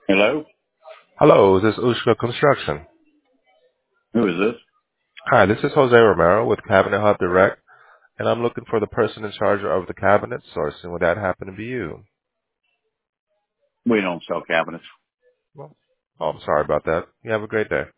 Hello? Hello, this is Ushka Construction. Who is this? Hi, this is Jose Romero with Cabinet Hub Direct, and I'm looking for the person in charge of the cabinet sourcing. Would that happen to be you? We don't sell cabinets. Well, oh, I'm sorry about that. You have a great day.